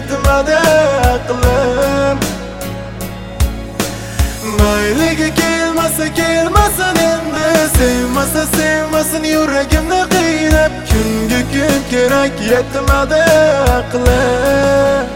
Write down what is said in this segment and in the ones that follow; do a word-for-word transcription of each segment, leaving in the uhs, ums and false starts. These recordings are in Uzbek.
yetmadi aqlim. Mayliga kelmasa kelmasin endi, sevmasa sevmasin yuragimni qiynab, kunga kun kerak yetmadi aqlim.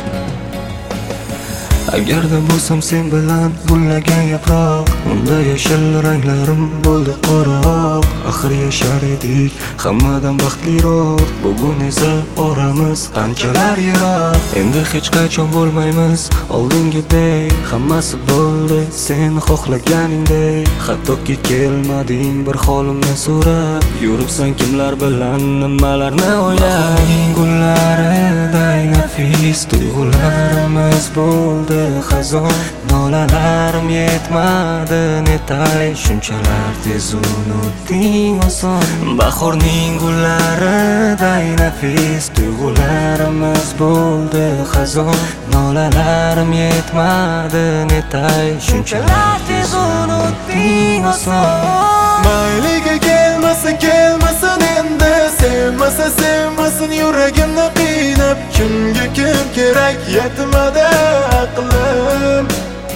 Agarda bo'lsam sen bilan gullagan yaproq, unda yashil ranglarim bo'ldi qoroq. Axir yashar edik hammadan baxtliroq, bugun esa oramiz qanchalar yiroq. Endi hech qachon bo'lmaymiz oldingidek, hammasi bo'ldi sen xohlaganingdek. Hattoki kelmading bir holimni so'rab, yuribsan kimlar bilan nimalarni o'ylab. Gullariday nafis tuyg'ularimiz bo'ldi xazon, nolalarim yetmadi netay, shunchalar tez unutding oson. Bahorning gullariday nafis tuyg'ularimiz bo'ldi xazon, nolalarim yetmadi netay, shunchalar tez unutding oson. Mayliga kelmasa kelmasin endi, sevmasa sevmasin yuragimni qiynab, kunga kun kerak yetmadi aqlim.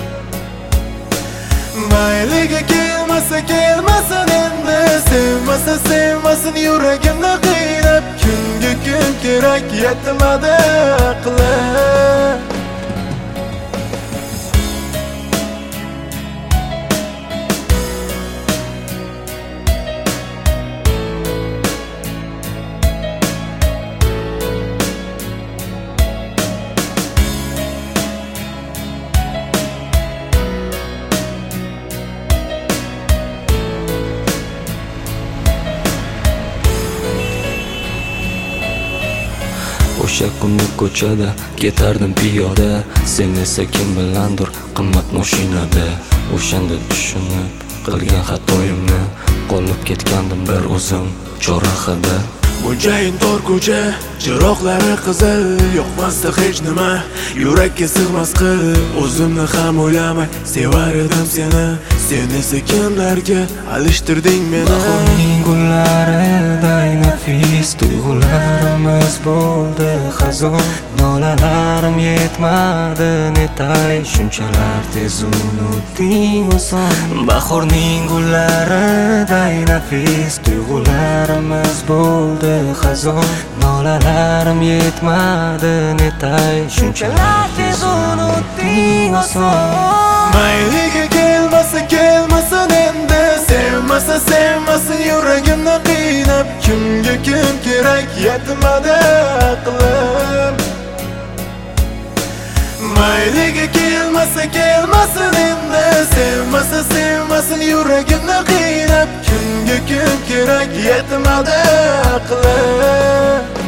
Mayliga kelmasa kelmasin endi, sevmasa sevmasin yuragimni qiynab, kunga kun kerak yetmadi aqlim. O'sha kuni ko'chada ketardim piyoda, sen esa kim bilandir qimmat mashinada. O'shanda tushunib qilgan xatoyimni, qolib ketgandim bir o'zim chorrahada. Mo'jayin tor ko'cha, chiroqlari qizil, yoqmasdi hech nima, yurakka sig'mas qil. O'zimni ham o'ylamay sevar edim seni, sen esa kimlarga alishtirding meni. Bahorning gullariday nafis tuyg'ularimiz bo'ldi xazon, nolalarim yetmadi netay, shunchalar tez unutding oson. Bahorning gullariday nafis tuyg'ularimiz bo'ldi xazon, nolalarim yetmadi netay, shunchalar tez unutding oson. Mayliga kelmasa kelmasin endi, sevmasa sevmasin yuragimni qiynab, kunga kun kerak yetmadi aqlim. Mayliga kelmasa kelmasin endi, sevmasa sevmasin yuragimni qiynab, kunga kun kerak yetmadi aqlim.